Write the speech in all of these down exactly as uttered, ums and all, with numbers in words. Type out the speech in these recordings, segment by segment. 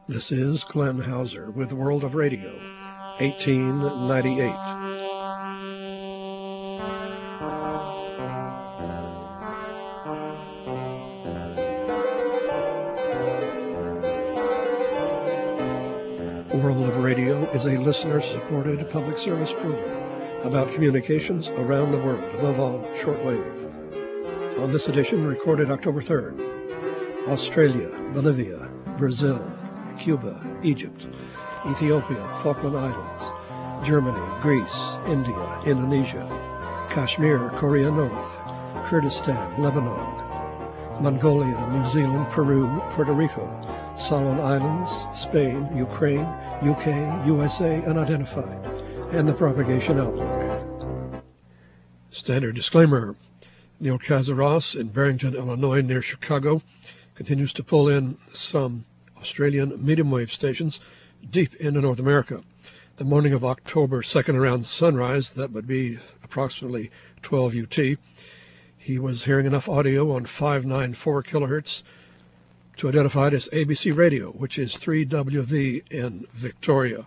This is Glenn Hauser with World of Radio, eighteen ninety-eight. World of Radio is a listener-supported public service program about communications around the world, above all, shortwave. On this edition, recorded October third, Australia, Bolivia, Brazil, Cuba, Egypt, Ethiopia, Falkland Islands, Germany, Greece, India, Indonesia, Kashmir, Korea North, Kurdistan, Lebanon, Mongolia, New Zealand, Peru, Puerto Rico, Solomon Islands, Spain, Ukraine, U K, U S A, unidentified, and the propagation outlook. Standard disclaimer. Neil Kazaros in Barrington, Illinois, near Chicago, continues to pull in some Australian medium wave stations deep into North America. The morning of October second around sunrise, that would be approximately twelve U T, he was hearing enough audio on five ninety-four kilohertz to identify it as A B C Radio, which is three W V in Victoria.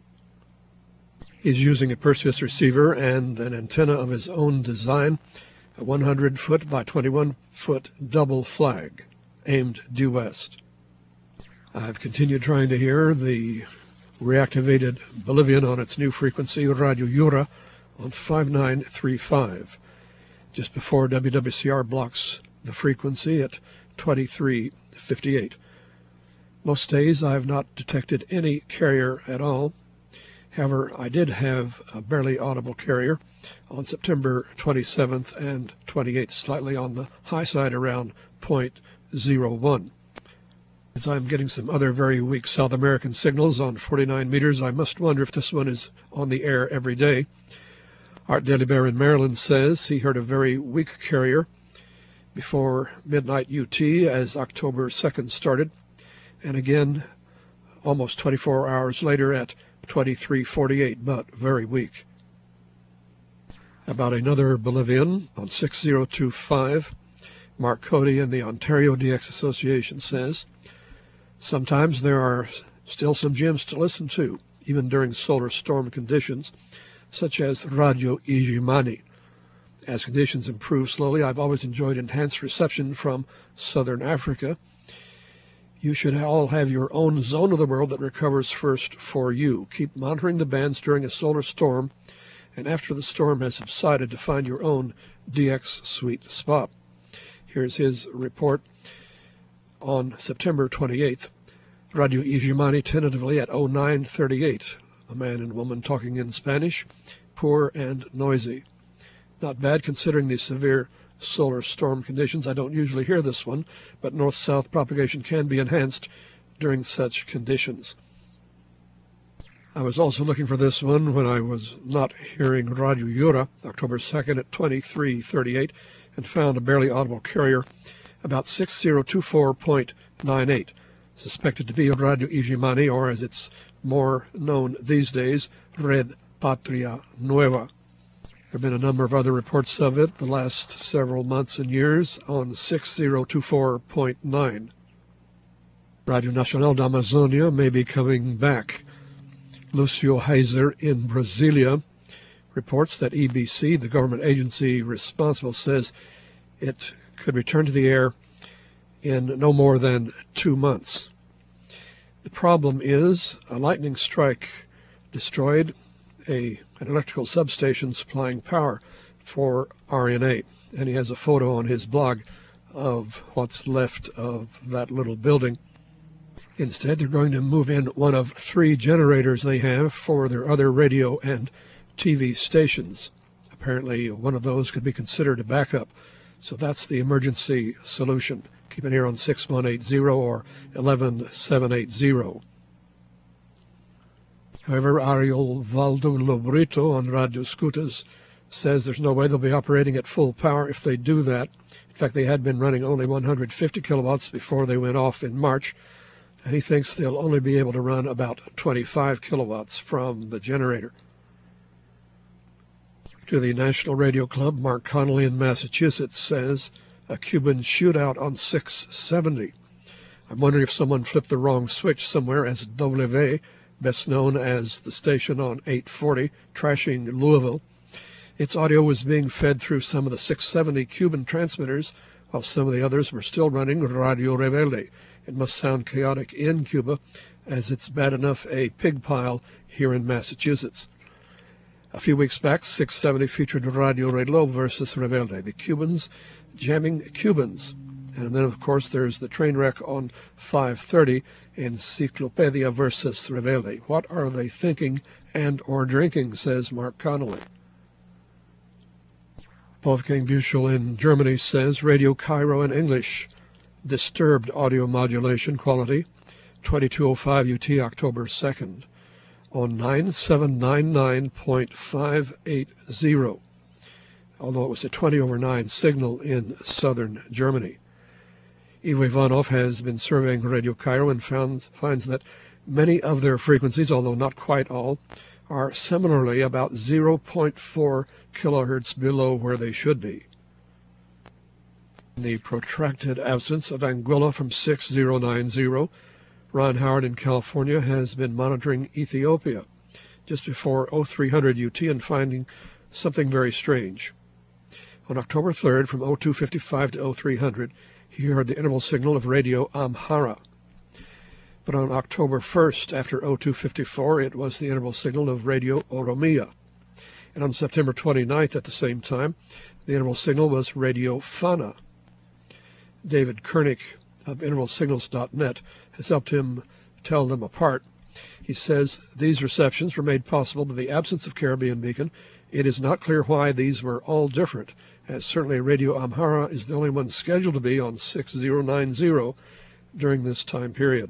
He's using a Perseus receiver and an antenna of his own design, a one hundred foot by twenty-one foot double flag, aimed due west. I've continued trying to hear the reactivated Bolivian on its new frequency, Radio Yura, on five nine three five, just before W W C R blocks the frequency at twenty-three fifty-eight. Most days I have not detected any carrier at all. However, I did have a barely audible carrier on September twenty-seventh and twenty-eighth, slightly on the high side around point zero one. As I'm getting some other very weak South American signals on forty-nine meters, I must wonder if this one is on the air every day. Art Delibert in Maryland says he heard a very weak carrier before midnight U T as October second started, and again almost twenty-four hours later at twenty-three forty-eight, but very weak. About another Bolivian on six oh two five, Mark Cody in the Ontario D X Association says, sometimes there are still some gems to listen to, even during solar storm conditions, such as Radio Ijimani. As conditions improve slowly, I've always enjoyed enhanced reception from Southern Africa. You should all have your own zone of the world that recovers first for you. Keep monitoring the bands during a solar storm, and after the storm has subsided, to find your own D X sweet spot. Here's his report on September twenty-eighth. Radio Ijimani tentatively at oh nine thirty-eight. A man and woman talking in Spanish, poor and noisy. Not bad considering the severe solar storm conditions. I don't usually hear this one, but north-south propagation can be enhanced during such conditions. I was also looking for this one when I was not hearing Radio Yura, October second at twenty-three thirty-eight, and found a barely audible carrier about six oh two four point nine eight, suspected to be Radio Ijimani, or as it's more known these days, Red Patria Nueva. There have been a number of other reports of it the last several months and years on six oh two four point nine. Radio Nacional da Amazonia may be coming back. Lucio Heiser in Brasilia reports that E B C, the government agency responsible, says it could return to the air in no more than two months. The problem is a lightning strike destroyed a, an electrical substation supplying power for R N A, and he has a photo on his blog of what's left of that little building. Instead, they're going to move in one of three generators they have for their other radio and T V stations. Apparently, one of those could be considered a backup, so that's the emergency solution. Keep an ear on six one eight zero or eleven seven eight zero. However, Ariel Valdo Lobrito on Radio Scutas says there's no way they'll be operating at full power if they do that. In fact, they had been running only one hundred fifty kilowatts before they went off in March, and he thinks they'll only be able to run about twenty-five kilowatts from the generator. To the National Radio Club, Mark Connolly in Massachusetts says a Cuban shootout on six seventy. I'm wondering if someone flipped the wrong switch somewhere, as W, best known as the station on eight forty, trashing Louisville. Its audio was being fed through some of the six seventy Cuban transmitters, while some of the others were still running Radio Rebelde. It must sound chaotic in Cuba, as it's bad enough a pig pile here in Massachusetts. A few weeks back, six seventy featured Radio Reloj versus Rebelde, the Cubans jamming Cubans. And then, of course, there's the train wreck on five thirty, Enciclopedia versus Rebelde. What are they thinking and or drinking, says Mark Connolly. Wolfgang Büchel in Germany says Radio Cairo in English, disturbed audio modulation quality, twenty-two oh five U T, October second, on nine seven nine nine point five eight zero, although it was a twenty over nine signal in southern Germany. Ivo Ivanov has been surveying Radio Cairo and found, finds that many of their frequencies, although not quite all, are similarly about zero point four kilohertz below where they should be. In the protracted absence of Anguilla from six zero nine zero, Ron Howard in California has been monitoring Ethiopia just before oh three hundred U T and finding something very strange. On October third, from oh two fifty-five to oh three hundred, he heard the interval signal of Radio Amhara. But on October first, after oh two fifty-four, it was the interval signal of Radio Oromia. And on September twenty-ninth, at the same time, the interval signal was Radio Fana. David Kernick of interval signals dot net has helped him tell them apart. He says these receptions were made possible by the absence of Caribbean Beacon. It is not clear why these were all different, as certainly Radio Amhara is the only one scheduled to be on six zero nine zero during this time period.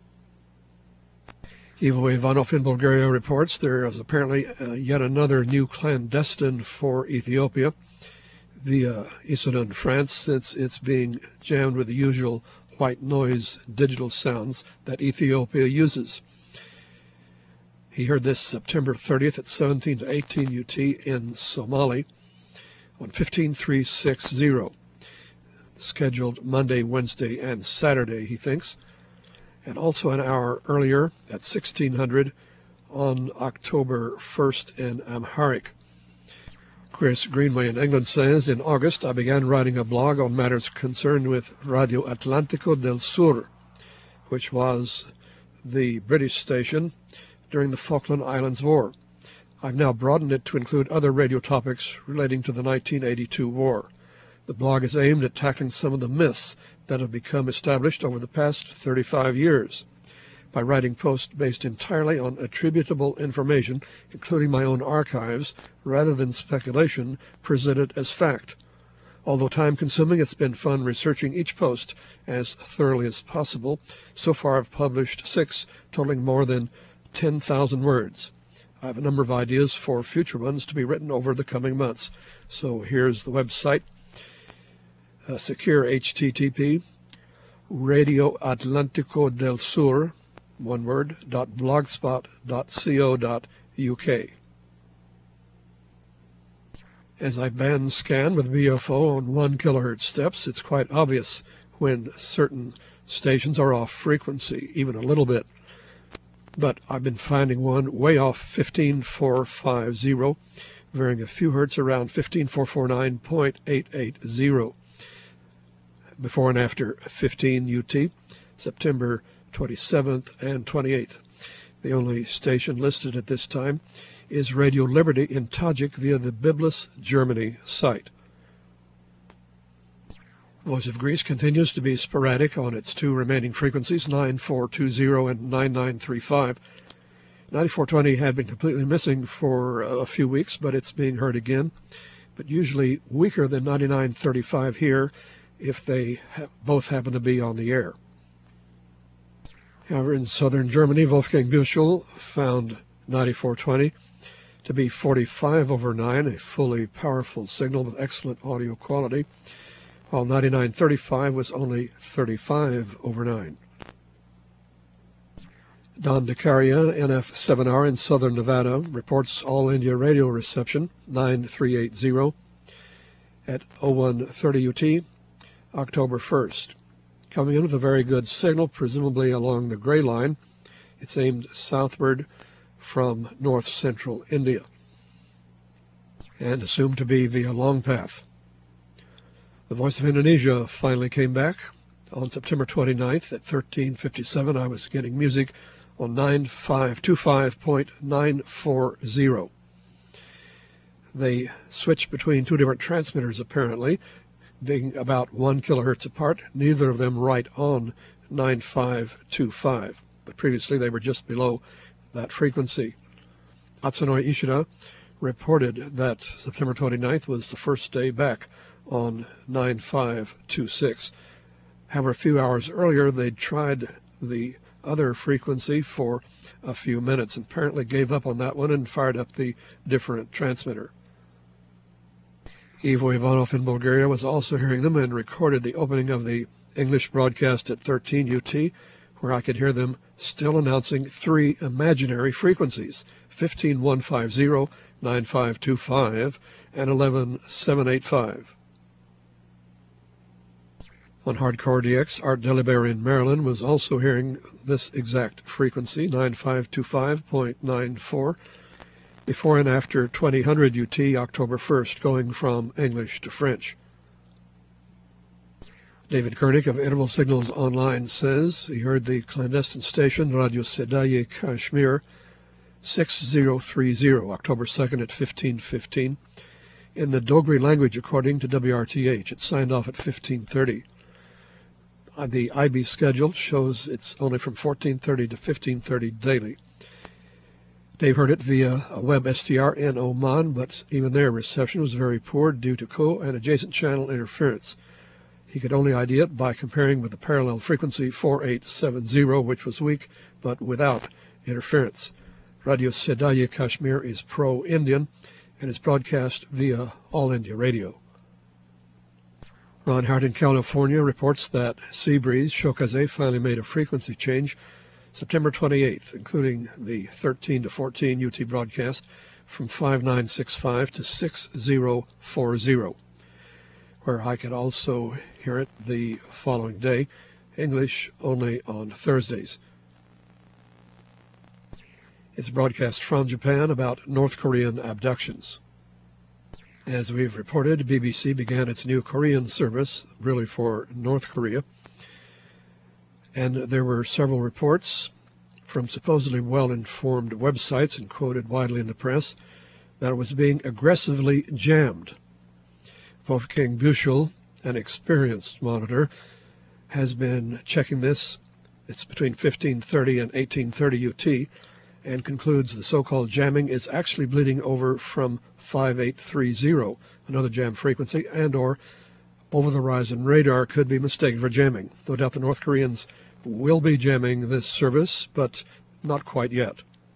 Ivo Ivanov in Bulgaria reports there is apparently uh, yet another new clandestine for Ethiopia via Issoudun, France, since it's being jammed with the usual white noise digital sounds that Ethiopia uses. He heard this September thirtieth at seventeen to eighteen U T in Somali on fifteen three sixty, scheduled Monday, Wednesday, and Saturday, he thinks, and also an hour earlier at sixteen hundred on October first in Amharic. Chris Greenway in England says, in August I began writing a blog on matters concerned with Radio Atlántico del Sur, which was the British station during the Falkland Islands War. I've now broadened it to include other radio topics relating to the nineteen eighty-two war. The blog is aimed at tackling some of the myths that have become established over the past thirty-five years. By writing posts based entirely on attributable information, including my own archives, rather than speculation presented as fact. Although time-consuming, it's been fun researching each post as thoroughly as possible. So far I've published six, totaling more than ten thousand words. I have a number of ideas for future ones to be written over the coming months. So here's the website. Uh, secure H T T P, Radio Atlántico del Sur, one word, dot blogspot dot co dot uk. As I band scan with V F O on one kilohertz steps, it's quite obvious when certain stations are off frequency, even a little bit. But I've been finding one way off fifteen four fifty, varying a few hertz around fifteen four forty-nine point eight eight zero. Before and after fifteen U T, September twenty-seventh and twenty-eighth. The only station listed at this time is Radio Liberty in Tajik via the Biblis Germany site. Voice of Greece continues to be sporadic on its two remaining frequencies, nine four two zero and nine nine three five. ninety-four twenty had been completely missing for a few weeks, but it's being heard again, but usually weaker than ninety-nine thirty-five here if they ha- both happen to be on the air. However, in southern Germany, Wolfgang Büchel found ninety-four twenty to be forty-five over nine, a fully powerful signal with excellent audio quality, while ninety-nine thirty-five was only thirty-five over nine. Don DeCaria, N F seven R in southern Nevada, reports All India radio reception nine three eight zero at oh one thirty U T, October first. coming in with a very good signal, presumably along the gray line. It's aimed southward from north-central India and assumed to be via long path. The Voice of Indonesia finally came back. On September twenty-ninth at thirteen fifty-seven, I was getting music on nine five two five point nine four zero. They switched between two different transmitters, apparently, being about one kilohertz apart, neither of them right on nine five two five, but previously they were just below that frequency. Atsunori Ishida reported that September twenty-ninth was the first day back on nine five two six. However, a few hours earlier, they'd tried the other frequency for a few minutes and apparently gave up on that one and fired up the different transmitter. Ivo Ivanov in Bulgaria was also hearing them and recorded the opening of the English broadcast at thirteen U T, where I could hear them still announcing three imaginary frequencies, fifteen one fifty, nine five two five, and eleven seven eighty-five. On Hardcore D X, Art Delibert in Maryland was also hearing this exact frequency, nine five two five point nine four, before and after twenty hundred U T, October first, going from English to French. David Koenig of Interval Signals Online says he heard the clandestine station Radio Sedaye Kashmir six zero three zero, October second at fifteen fifteen, in the Dogri language according to W R T H. It signed off at fifteen thirty. The I B schedule shows it's only from fourteen thirty to fifteen thirty daily. Dave heard it via a web S D R in Oman, but even there reception was very poor due to co- and adjacent channel interference. He could only I D it by comparing with the parallel frequency four eight seven zero, which was weak but without interference. Radio Sedaye Kashmir is pro-Indian and is broadcast via All India Radio. Ron Hart in California reports that Seabreeze Shokazé finally made a frequency change September twenty-eighth, including the thirteen to fourteen U T broadcast from five nine six five to six zero four zero, where I could also hear it the following day, English only on Thursdays. It's broadcast from Japan about North Korean abductions. As we've reported, B B C began its new Korean service, really for North Korea, and there were several reports from supposedly well-informed websites and quoted widely in the press that it was being aggressively jammed. Wolfgang Büchel, an experienced monitor, has been checking this. It's between fifteen thirty and eighteen thirty U T, and concludes the so-called jamming is actually bleeding over from five eight three zero, another jam frequency, and or over-the-horizon radar could be mistaken for jamming. No doubt the North Koreans will be jamming this service, but not quite yet.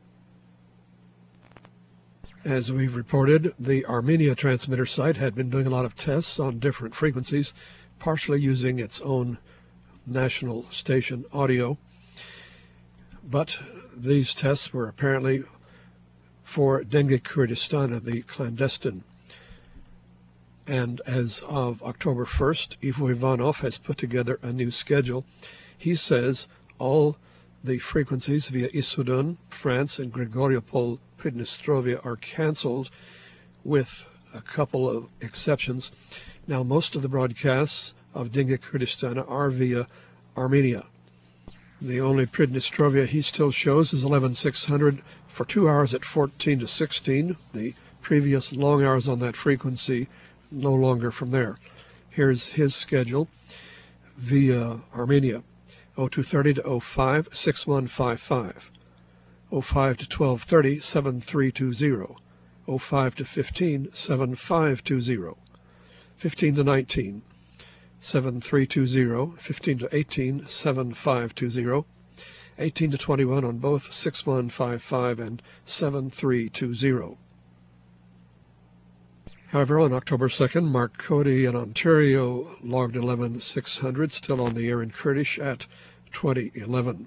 As we've reported, the Armenia transmitter site had been doing a lot of tests on different frequencies, partially using its own national station audio, but these tests were apparently for Denge Kurdistan, the clandestine. And as of October first, Ivo Ivanov has put together a new schedule. He says all the frequencies via Issoudun, France, and Grigoriopol, Pridnestrovia are canceled with a couple of exceptions. Now, most of the broadcasts of Denge Kurdistan are via Armenia. The only Pridnestrovia he still shows is eleven six hundred for two hours at fourteen to sixteen. The previous long hours on that frequency no longer from there. Here's his schedule via Armenia. oh two thirty to oh five, six one five five. oh five to twelve thirty, seven three two zero. oh five to fifteen, seven five two zero. fifteen to nineteen, seven three two zero. fifteen to eighteen, seven five two zero. eighteen to twenty-one on both six one five five and seven three two zero. However, on October second, Mark Cody in Ontario logged eleven six hundred, still on the air in Kurdish at twenty eleven.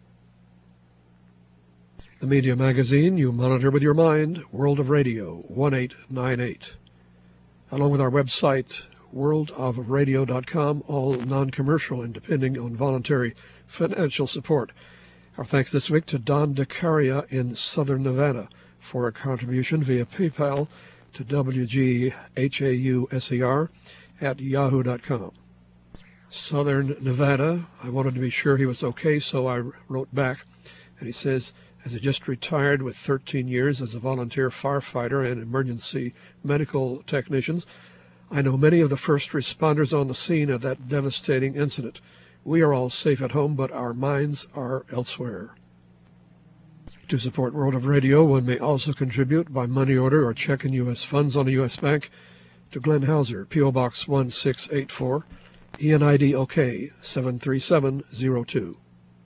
The media magazine you monitor with your mind, World of Radio, one eight nine eight. Along with our website, world of radio dot com, all non-commercial and depending on voluntary financial support. Our thanks this week to Don DeCaria in Southern Nevada for a contribution via PayPal to W G H A U S E R at yahoo dot com. Southern Nevada, I wanted to be sure he was okay, so I wrote back, and he says, as I just retired with thirteen years as a volunteer firefighter and emergency medical technicians, I know many of the first responders on the scene of that devastating incident. We are all safe at home, but our minds are elsewhere. To support World of Radio, one may also contribute by money order or check in U S funds on a U S bank to Glenn Hauser, P O Box one six eight four, E N I D O K seven three seven zero two.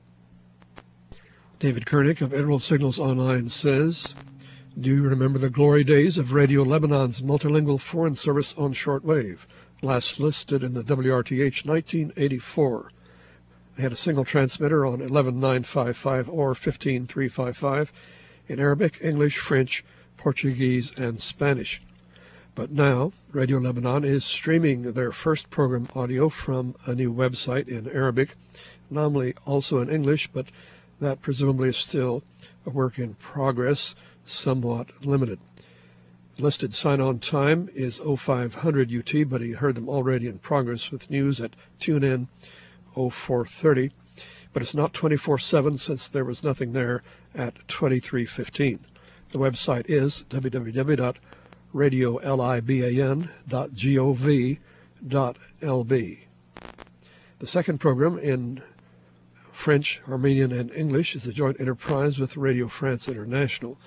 David Koenig of Emerald Signals Online says, do you remember the glory days of Radio Lebanon's multilingual foreign service on shortwave, last listed in the W R T H nineteen eighty-four? They had a single transmitter on eleven nine fifty-five or fifteen three fifty-five in Arabic, English, French, Portuguese, and Spanish. But now, Radio Lebanon is streaming their first program audio from a new website in Arabic, nominally also in English, but that presumably is still a work in progress, somewhat limited. Listed sign-on time is oh five hundred U T, but he heard them already in progress with news at TuneIn oh four thirty, but it's not twenty-four seven since there was nothing there at twenty-three fifteen. The website is w w w dot radio liban dot gov dot l b. The second program in French, Armenian, and English is a joint enterprise with Radio France International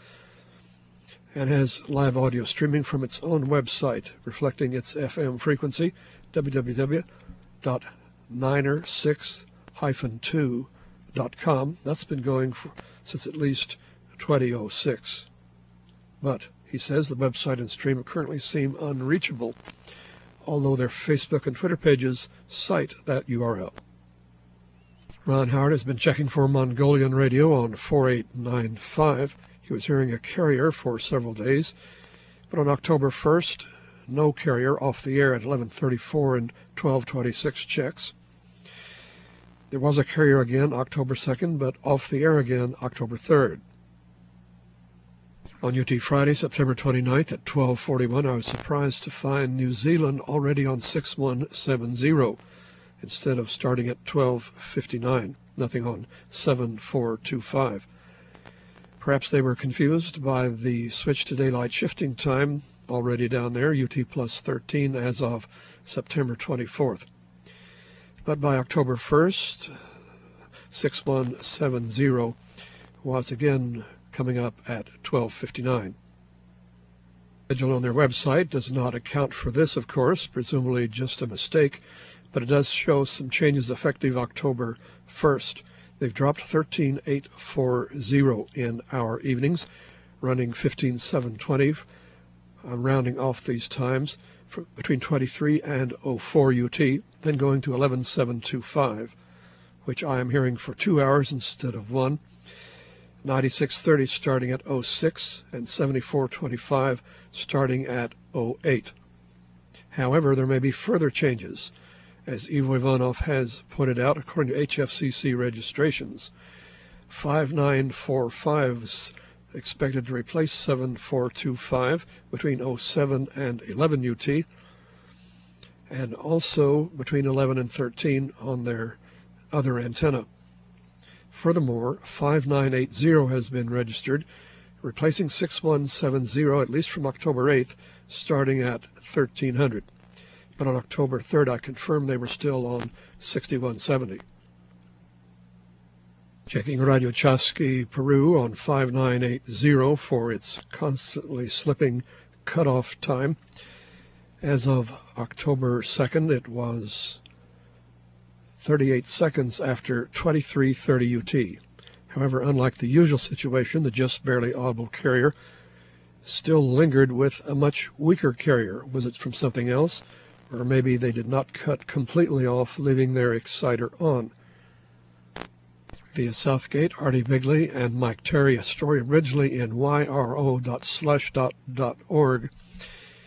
and has live audio streaming from its own website reflecting its F M frequency, w w w dot niner six dash two dot com. That's been going for, since at least twenty oh six. But, he says, the website and stream currently seem unreachable, although their Facebook and Twitter pages cite that U R L. Ron Howard has been checking for Mongolian radio on four eight nine five. He was hearing a carrier for several days, but on October first, no carrier, off the air at eleven thirty-four and twelve twenty-six checks. There was a carrier again October second, but off the air again October third. On U T Friday, September twenty-ninth at twelve forty-one, I was surprised to find New Zealand already on six one seven zero instead of starting at twelve fifty-nine, nothing on seven four two five. Perhaps they were confused by the switch to daylight shifting time already down there, U T plus thirteen as of September twenty-fourth. But by October first, six one seven zero was again coming up at twelve fifty-nine. The schedule on their website does not account for this, of course, presumably just a mistake, but it does show some changes effective October first. They've dropped thirteen eight forty in our evenings, running fifteen seven twenty. I'm rounding off these times for between twenty-three and oh four U T, then going to eleven seven twenty-five, which I am hearing for two hours instead of one. ninety-six thirty starting at oh six and seventy-four twenty-five starting at oh eight. However, there may be further changes, as Ivo Ivanov has pointed out, according to H F C C registrations. five nine four five is expected to replace seven four two five between oh seven and eleven U T, and also between eleven and thirteen on their other antenna. Furthermore, five nine eight zero has been registered, replacing six one seven zero at least from October eighth, starting at thirteen hundred. But on October third, I confirmed they were still on sixty-one seventy. Checking Radio Chasqui, Peru on five nine eight zero for its constantly slipping cutoff time. As of October second, it was thirty-eight seconds after twenty-three thirty U T. However, unlike the usual situation, the just barely audible carrier still lingered with a much weaker carrier. Was it from something else? Or maybe they did not cut completely off, leaving their exciter on. Via Southgate, Artie Bigley and Mike Terry, a story originally in y r o dot slush dot org,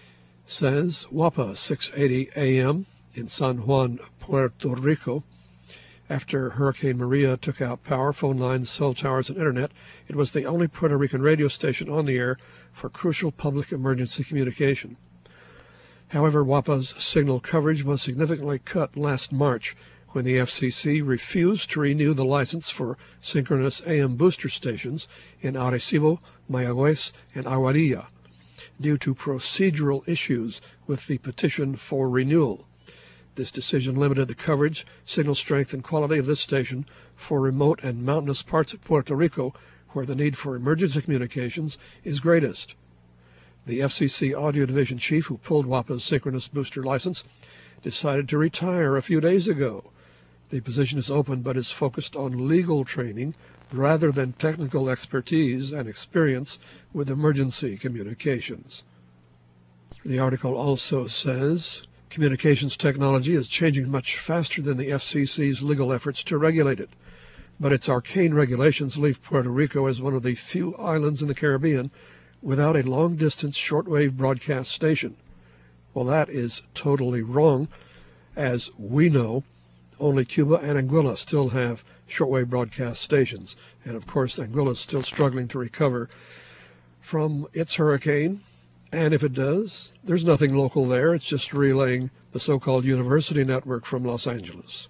says W A P A six eighty A M in San Juan, Puerto Rico. After Hurricane Maria took out power, phone lines, cell towers, and internet, it was the only Puerto Rican radio station on the air for crucial public emergency communication. However, W A P A's signal coverage was significantly cut last March when the F C C refused to renew the license for synchronous A M booster stations in Arecibo, Mayagüez, and Aguadilla due to procedural issues with the petition for renewal. This decision limited the coverage, signal strength, and quality of this station for remote and mountainous parts of Puerto Rico where the need for emergency communications is greatest. The F C C Audio Division chief who pulled W A P A's synchronous booster license decided to retire a few days ago. The position is open but is focused on legal training rather than technical expertise and experience with emergency communications. The article also says communications technology is changing much faster than the F C C's legal efforts to regulate it, but its arcane regulations leave Puerto Rico as one of the few islands in the Caribbean without a long-distance shortwave broadcast station. Well, that is totally wrong. As we know, only Cuba and Anguilla still have shortwave broadcast stations, and of course Anguilla is still struggling to recover from its hurricane. And if it does, there's nothing local there. It's just relaying the so-called university network from Los Angeles.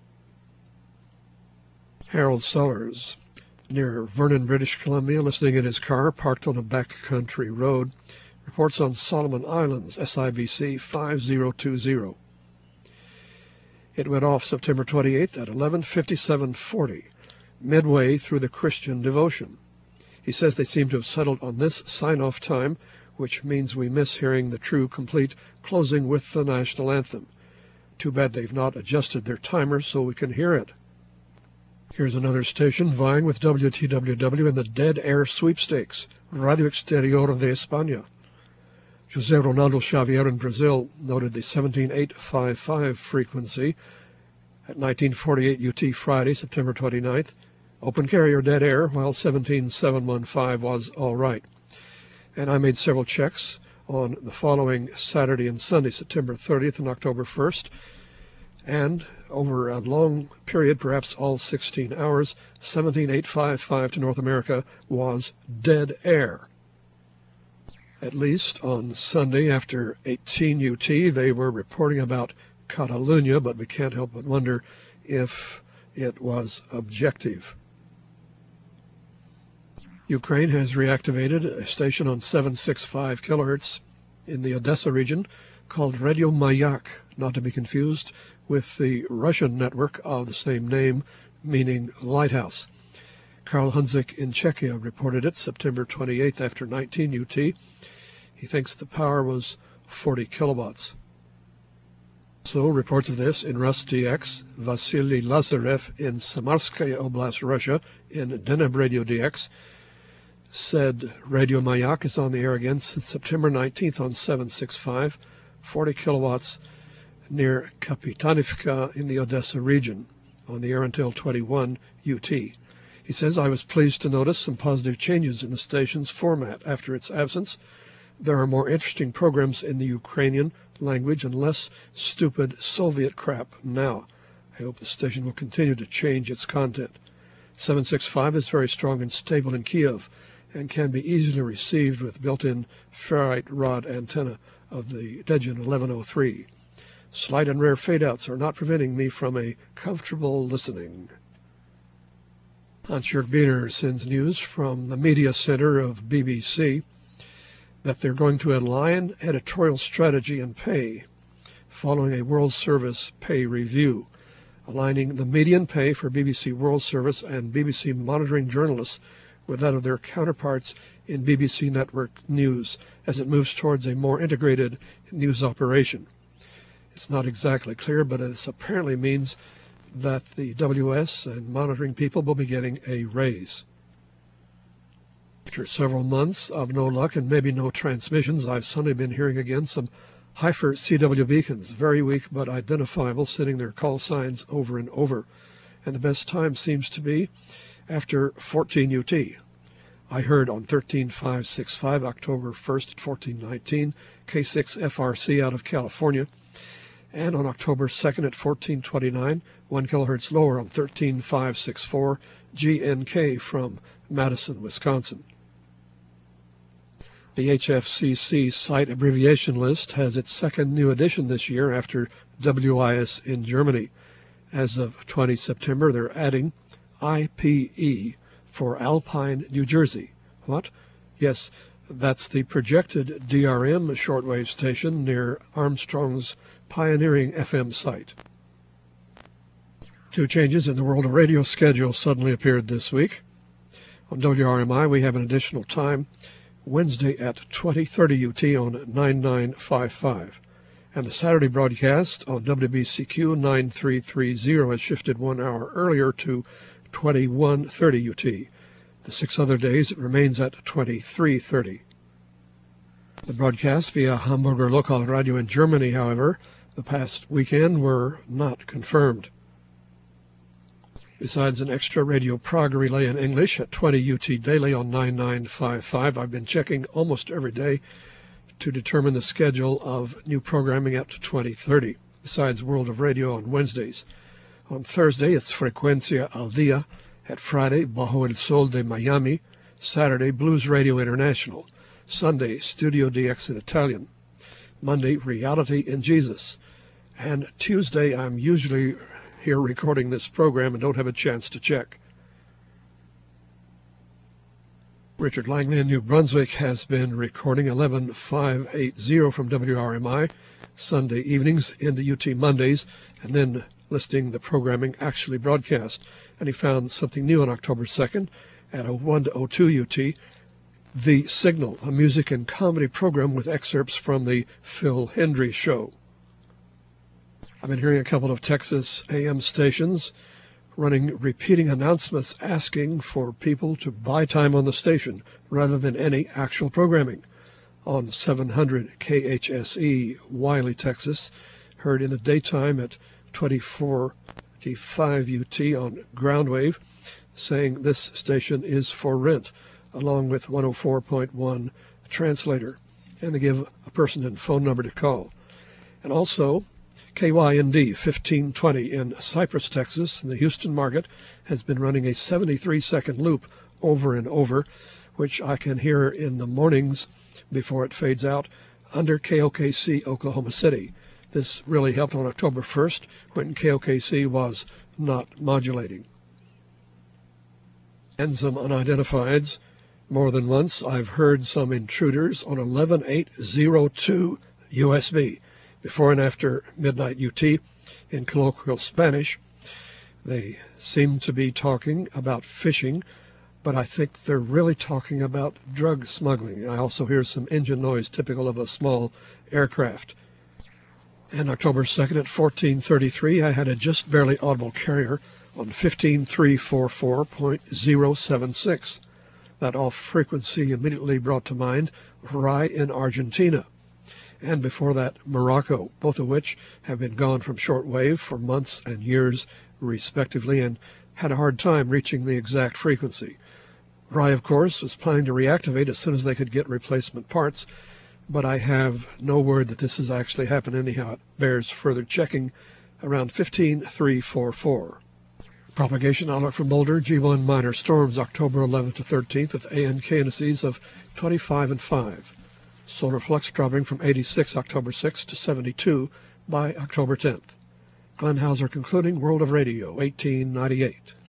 Harold Sellers, near Vernon, British Columbia, listening in his car parked on a backcountry road, reports on Solomon Islands, S I B C five zero two zero. It went off September twenty-eighth at eleven fifty-seven forty, midway through the Christian devotion. He says they seem to have settled on this sign-off time, which means we miss hearing the true, complete closing with the national anthem. Too bad they've not adjusted their timer so we can hear it. Here's another station vying with W T W W in the Dead Air Sweepstakes, Radio Exterior de España. José Ronaldo Xavier in Brazil noted the seventeen eight fifty-five frequency at nineteen forty-eight U T Friday, September twenty-ninth. Open carrier dead air, while seventeen seven fifteen was all right. And I made several checks on the following Saturday and Sunday, September thirtieth and October first, and over a long period, perhaps all sixteen hours, seventeen eight fifty-five to North America was dead air. At least on Sunday after eighteen U T, they were reporting about Catalunya, but we can't help but wonder if it was objective. Ukraine has reactivated a station on seven sixty-five kilohertz in the Odessa region called Radio Mayak, not to be confused with the Russian network of the same name, meaning lighthouse. Karl Hunzik in Czechia reported it September twenty-eighth after nineteen U T. He thinks the power was forty kilowatts. So reports of this in RusDX, Vasily Lazarev in Samarskaya Oblast, Russia, in Deneb Radio D X, said Radio Mayak is on the air again since September nineteenth on seven sixty-five, forty kilowatts near Kapitanivka in the Odessa region, on the air until twenty-one U T. He says, I was pleased to notice some positive changes in the station's format after its absence. There are more interesting programs in the Ukrainian language and less stupid Soviet crap now. I hope the station will continue to change its content. seven sixty-five is very strong and stable in Kiev and can be easily received with built-in ferrite rod antenna of the Dejin eleven oh three. Slight and rare fade-outs are not preventing me from a comfortable listening. Hans-Jörg Biener sends news from the Media Center of B B C that they're going to align editorial strategy and pay following a World Service pay review, aligning the median pay for B B C World Service and B B C monitoring journalists with that of their counterparts in B B C Network News as it moves towards a more integrated news operation. It's not exactly clear, but this apparently means that the W S and monitoring people will be getting a raise. After several months of no luck and maybe no transmissions, I've suddenly been hearing again some Heifer C W beacons, very weak but identifiable, sending their call signs over and over. And the best time seems to be after fourteen U T. I heard on thirteen thousand five hundred sixty-five October first at fourteen nineteen, K six F R C out of California, and on October second at fourteen twenty-nine, one kilohertz lower on thirteen thousand five hundred sixty-four, G N K from Madison, Wisconsin. The H F C C site abbreviation list has its second new addition this year after W I S in Germany. As of the twentieth of September, they're adding I P E for Alpine, New Jersey. What? Yes, that's the projected D R M shortwave station near Armstrong's pioneering F M site. Two changes in the World of Radio schedule suddenly appeared this week. On W R M I, we have an additional time, Wednesday at twenty thirty U T on ninety-nine fifty-five. And the Saturday broadcast on W B C Q ninety-three thirty has shifted one hour earlier to twenty-one thirty U T. The six other days it remains at twenty-three thirty. The broadcasts via Hamburger Local Radio in Germany, however, the past weekend were not confirmed. Besides an extra Radio Prague relay in English at twenty U T daily on ninety-nine fifty-five, I've been checking almost every day to determine the schedule of new programming up to twenty thirty, besides World of Radio on Wednesdays. On Thursday, it's Frecuencia al Día. At Friday, Bajo el Sol de Miami. Saturday, Blues Radio International. Sunday, Studio D X in Italian. Monday, Reality in Jesus. And Tuesday, I'm usually here recording this program and don't have a chance to check. Richard Langley in New Brunswick has been recording eleven five eighty from W R M I Sunday evenings into U T Mondays, and then listing the programming actually broadcast. And he found something new on October second at oh one to oh two U T, The Signal, a music and comedy program with excerpts from the Phil Hendry Show. I've been hearing a couple of Texas A M stations running repeating announcements asking for people to buy time on the station rather than any actual programming. On seven hundred K H S E, Wiley, Texas, heard in the daytime at twenty-four fifty-five U T on Groundwave, saying this station is for rent, along with one oh four point one translator, and they give a person and phone number to call. And also, K Y N D fifteen twenty in Cypress, Texas, in the Houston market, has been running a seventy-three second loop over and over, which I can hear in the mornings before it fades out under K O K C Oklahoma City. This really helped on October first when K O K C was not modulating. And some unidentifieds. More than once I've heard some intruders on eleven eight oh two U S B. Before and after midnight U T in colloquial Spanish. They seem to be talking about fishing, but I think they're really talking about drug smuggling. I also hear some engine noise typical of a small aircraft. And October second at fourteen thirty-three, I had a just barely audible carrier on fifteen three forty-four point oh seven six. That off frequency immediately brought to mind R I in Argentina. And before that, Morocco, both of which have been gone from shortwave for months and years, respectively, and had a hard time reaching the exact frequency. R I, of course, was planning to reactivate as soon as they could get replacement parts, but I have no word that this has actually happened anyhow. It bears further checking around fifteen three forty-four. Propagation outlook for Boulder, G one minor storms, October eleventh to thirteenth, with A N K indices of twenty-five and five. Solar flux dropping from eighty-six October sixth to seventy-two by October tenth. Glenn Hauser concluding World of Radio, eighteen ninety-eight.